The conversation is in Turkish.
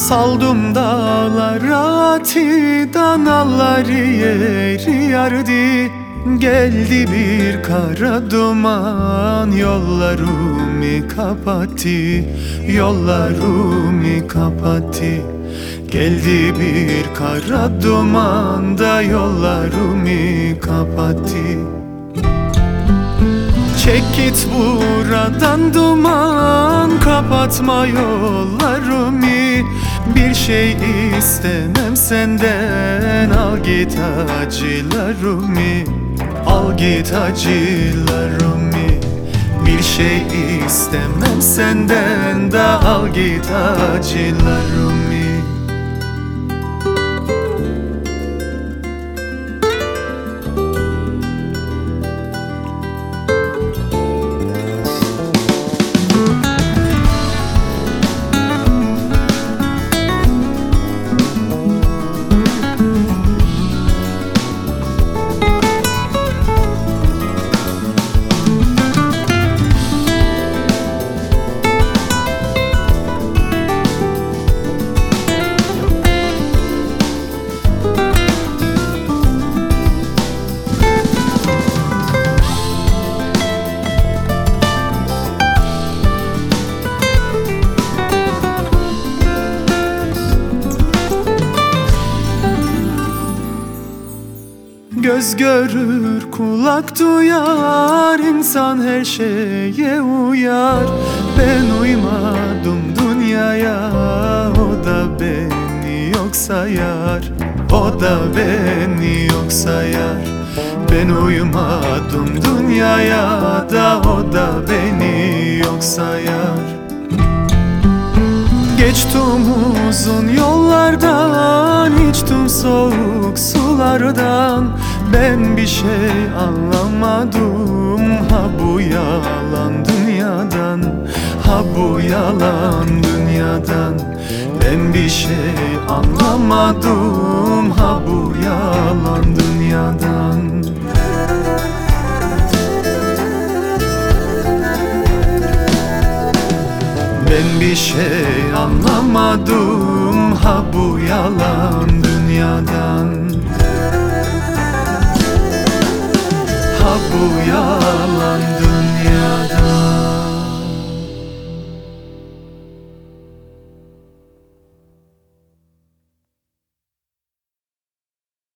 Saldım dağlara atidan alları yeri yardı. Geldi bir kara duman, yollarımı kapattı, yollarımı kapattı. Geldi bir kara duman da yollarımı kapattı. Çek git buradan duman, kapatma yollarımı. Bir şey istemem senden, al git acılarımı, al git acılarımı. Bir şey istemem senden de, al git acılarımı. Göz görür, kulak duyar, insan her şeye uyar. Ben uymadım dünyaya, o da beni yok sayar, o da beni yok sayar. Ben uymadım dünyaya da, o da beni yok sayar. Geçtim uzun yollardan, içtim soğuk sulardan. Ben bir şey anlamadım, ha bu yalan dünyadan, ha bu yalan dünyadan. Ben bir şey anlamadım, ha bu yalan dünyadan. Ben bir şey anlamadım, ha bu yalan dünyadan, ha bu yalan